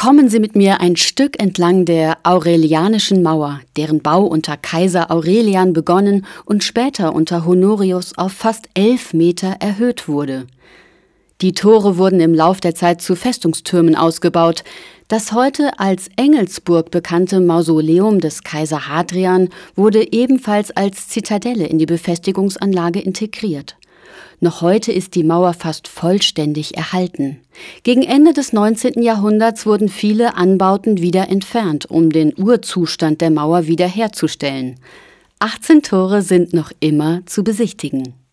Kommen Sie mit mir ein Stück entlang der Aurelianischen Mauer, deren Bau unter Kaiser Aurelian begonnen und später unter Honorius auf fast 11 Meter erhöht wurde. Die Tore wurden im Lauf der Zeit zu Festungstürmen ausgebaut. Das heute als Engelsburg bekannte Mausoleum des Kaiser Hadrian wurde ebenfalls als Zitadelle in die Befestigungsanlage integriert. Noch heute ist die Mauer fast vollständig erhalten. Gegen Ende des 19. Jahrhunderts wurden viele Anbauten wieder entfernt, um den Urzustand der Mauer wiederherzustellen. 18 Tore sind noch immer zu besichtigen.